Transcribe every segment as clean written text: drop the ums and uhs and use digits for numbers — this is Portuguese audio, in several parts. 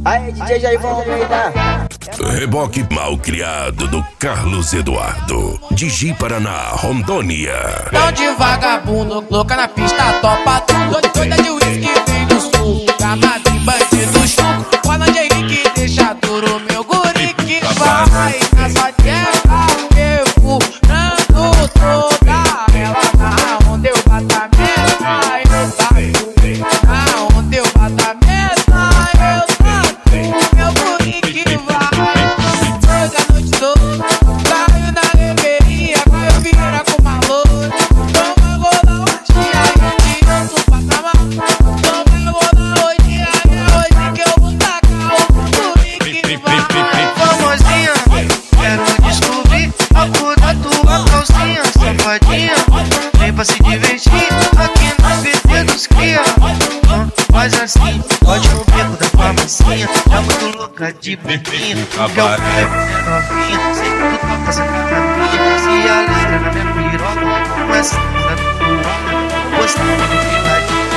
Aí, DJ Jair, vamos doidar. Reboque mal criado do Carlos Eduardo, de Ji Paraná, Rondônia. Não de vagabundo, louca na pista, topa tudo. Doida de uísque vem do sul, camada e bandido chuco. Bola de Henrique, deixa duro meu guri que vai na sua tela, perfurando toda ela. Na onde eu bato a meta, eu taco. Na onde eu bato a meta, eu taco. Meu guri que vai, toda a noite toda. Caio na reveria, caio vira com uma loura. Toma gola, hoje aí eu sou patamar. Toma gola, hoje é hoje que eu vou tacar o guri que vai. Famosinha, quero descobrir a cor da tua calcinha. Safadinha, vem pra se divertir aqui no PT dos cria. Faz assim, pode no beco da farmacinha. É muito louca de boquinha, que eu quero é novinha. Sei que tu tá passando pra mim. Se a letra na minha piroca começa a usar do tua gostando do filadinho.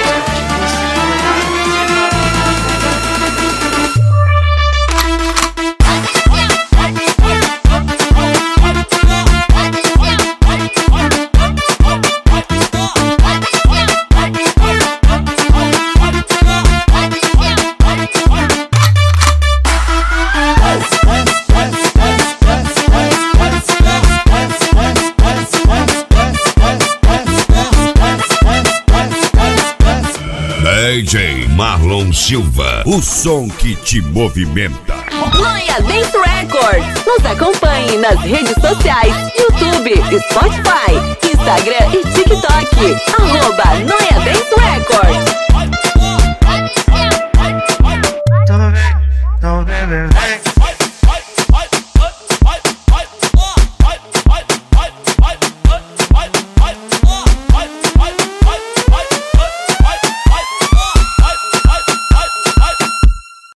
DJ Marlon Silva, o som que te movimenta. Noia Dance Records. Nos acompanhe nas redes sociais, YouTube, Spotify, Instagram e TikTok. @Noia Dance Records. Então vem, vem.